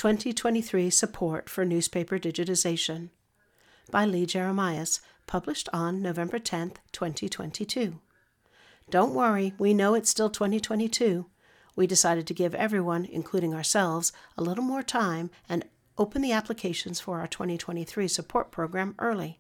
2023 Support for Newspaper Digitization by Lee Jeremias, published on November 10, 2022. Don't worry, we know it's still 2022. We decided to give everyone, including ourselves, a little more time and open the applications for our 2023 support program early.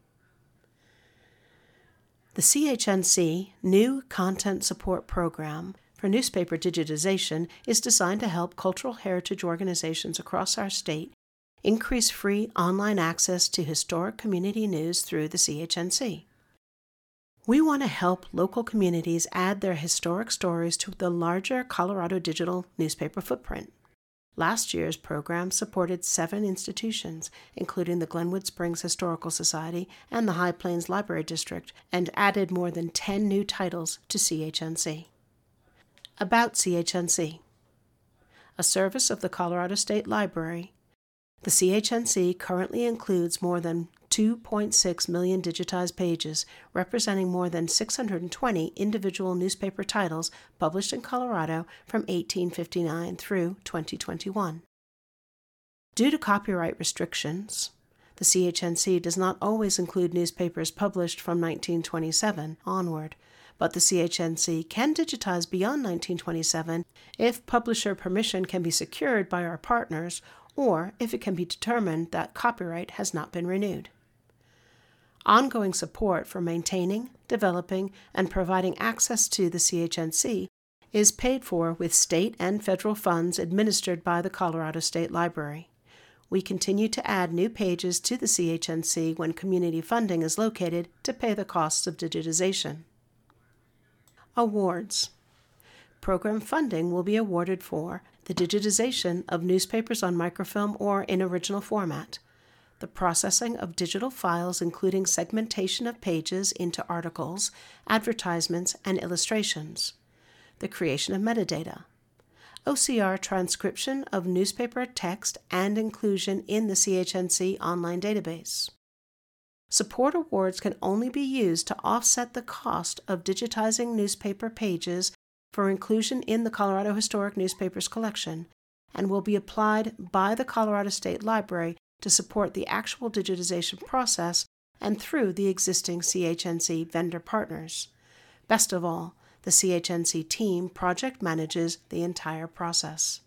The CHNC New Content Support Program for Newspaper Digitization is designed to help cultural heritage organizations across our state increase free online access to historic community news through the CHNC. We want to help local communities add their historic stories to the larger Colorado digital newspaper footprint. Last year's program supported 7 institutions, including the Glenwood Springs Historical Society and the High Plains Library District, and added more than 10 new titles to CHNC. About CHNC. A service of the Colorado State Library, the CHNC currently includes more than 2.6 million digitized pages, representing more than 620 individual newspaper titles published in Colorado from 1859 through 2021. Due to copyright restrictions, the CHNC does not always include newspapers published from 1927 onward, but the CHNC can digitize beyond 1927 if publisher permission can be secured by our partners or if it can be determined that copyright has not been renewed. Ongoing support for maintaining, developing, and providing access to the CHNC is paid for with state and federal funds administered by the Colorado State Library. We continue to add new pages to the CHNC when community funding is located to pay the costs of digitization. Awards. Program funding will be awarded for the digitization of newspapers on microfilm or in original format, the processing of digital files including segmentation of pages into articles, advertisements, and illustrations, the creation of metadata, OCR transcription of newspaper text and inclusion in the CHNC online database. Support awards can only be used to offset the cost of digitizing newspaper pages for inclusion in the Colorado Historic Newspapers collection and will be applied by the Colorado State Library to support the actual digitization process and through the existing CHNC vendor partners. Best of all, the CHNC team project manages the entire process.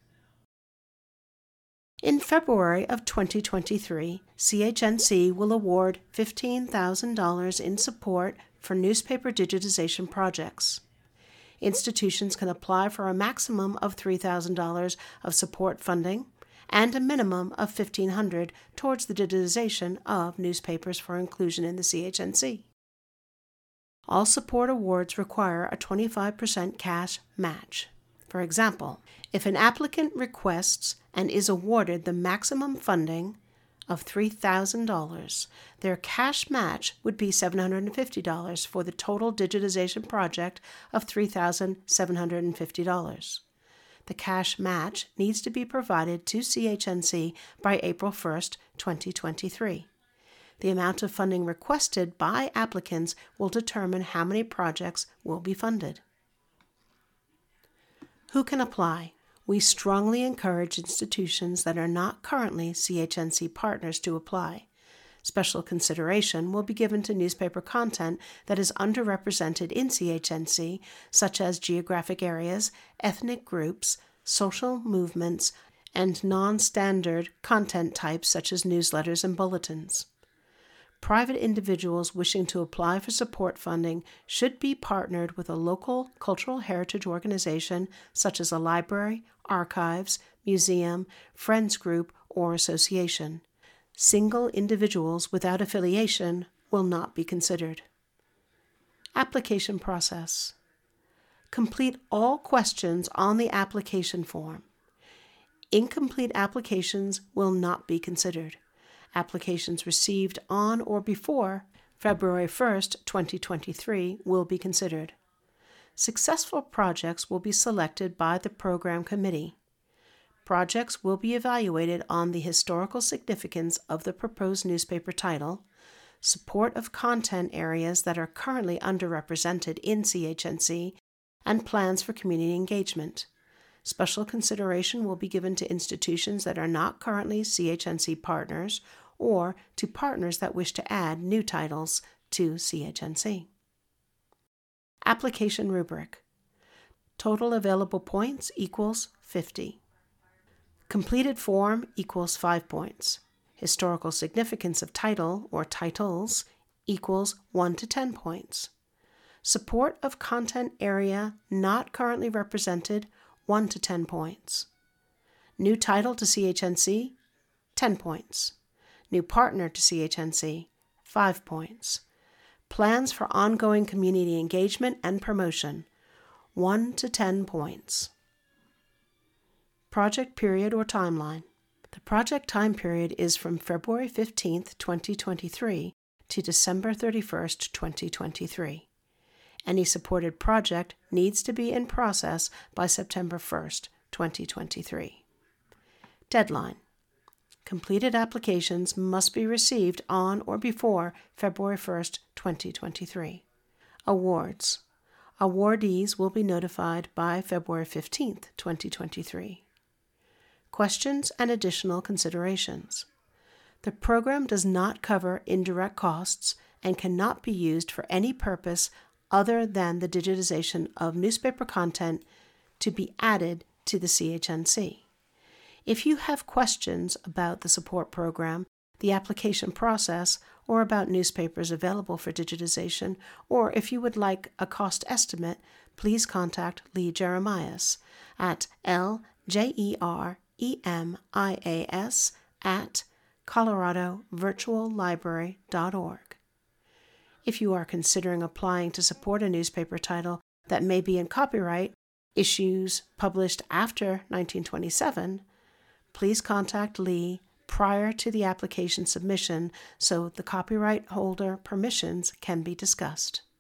In February of 2023, CHNC will award $15,000 in support for newspaper digitization projects. Institutions can apply for a maximum of $3,000 of support funding and a minimum of $1,500 towards the digitization of newspapers for inclusion in the CHNC. All support awards require a 25% cash match. For example, if an applicant requests and is awarded the maximum funding of $3,000, their cash match would be $750 for the total digitization project of $3,750. The cash match needs to be provided to CHNC by April 1, 2023. The amount of funding requested by applicants will determine how many projects will be funded. Who can apply? We strongly encourage institutions that are not currently CHNC partners to apply. Special consideration will be given to newspaper content that is underrepresented in CHNC, such as geographic areas, ethnic groups, social movements, and non-standard content types such as newsletters and bulletins. Private individuals wishing to apply for support funding should be partnered with a local cultural heritage organization such as a library, archives, museum, friends group, or association. Single individuals without affiliation will not be considered. Application process. Complete all questions on the application form. Incomplete applications will not be considered. Applications received on or before February 1, 2023 will be considered. Successful projects will be selected by the program committee. Projects will be evaluated on the historical significance of the proposed newspaper title, support of content areas that are currently underrepresented in CHNC, and plans for community engagement. Special consideration will be given to institutions that are not currently CHNC partners or to partners that wish to add new titles to CHNC. Application rubric. Total available points equals 50. Completed form equals 5 points. Historical significance of title or titles equals 1 to 10 points. Support of content area not currently represented, 1 to 10 points. New title to CHNC, 10 points. New partner to CHNC, 5 points. Plans for ongoing community engagement and promotion, 1 to 10 points. Project period or timeline. The project time period is from February 15th, 2023 to December 31st, 2023. Any supported project needs to be in process by September 1st, 2023. Deadline. Completed applications must be received on or before February 1st, 2023. Awards. Awardees will be notified by February 15th, 2023. Questions and additional considerations. The program does not cover indirect costs and cannot be used for any purpose other than the digitization of newspaper content to be added to the CHNC. If you have questions about the support program, the application process, or about newspapers available for digitization, or if you would like a cost estimate, please contact Lee Jeremias at LJEREMIAS@coloradovirtuallibrary.org. If you are considering applying to support a newspaper title that may be in copyright, issues published after 1927, please contact Lee prior to the application submission so the copyright holder permissions can be discussed.